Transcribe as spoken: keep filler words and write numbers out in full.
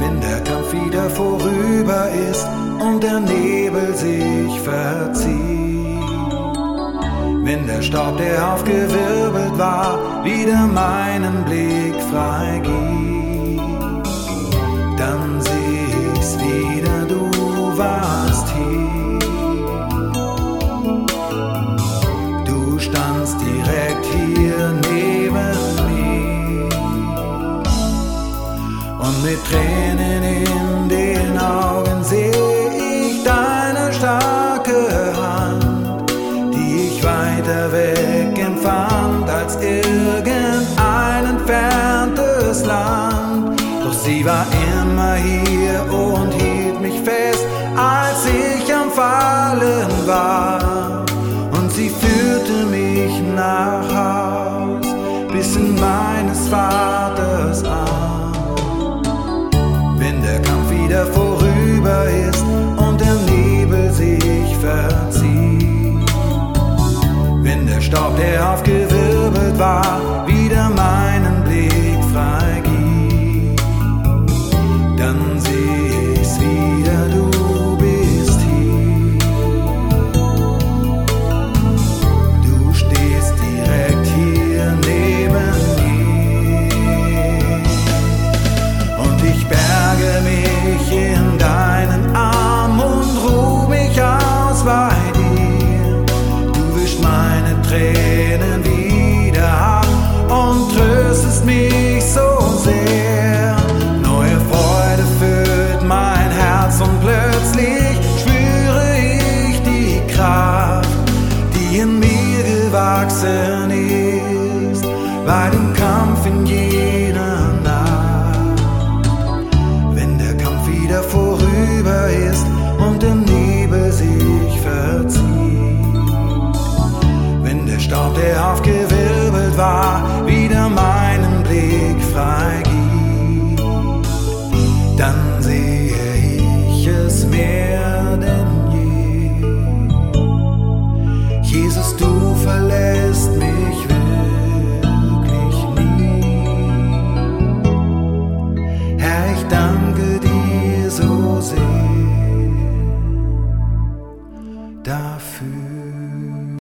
wenn der Kampf wieder vorüber ist und der Nebel sich verzieht. Wenn der Staub, der aufgewirbelt war, wieder meinen Blick freigibt, dann seh ich's wieder, du warst hier. Du standst direkt hier neben mir und mit Tränen in den Augen seh ich deine starke Hand, die ich weiter weg empfand als irgendein entferntes Land. Doch sie war immer hier und hielt mich fest, als ich am Fallen war. Und sie führte mich nach Haus, bis in meines Vaters Arm. Wenn der Kampf wieder vorüber ist und der Nebel sich verzieht, wenn der Staub, der aufgewirbelt war, wieder meinen Blick freigibt, dann seh ich's wieder, du bist hier. Du stehst direkt hier neben mir und ich berge mich in deinen Arm und ruh mich aus bei dir. Du wischst meine Tränen wieder ab und tröstest mich so sehr. Neue Freude füllt mein Herz und plötzlich spüre ich die Kraft, die in mir gewachsen ist, bei dem Kampf in jeder Nacht. Wenn der Kampf wieder vorüber ist und der Nebel sich verzieht, wenn der Staub, der aufgeht,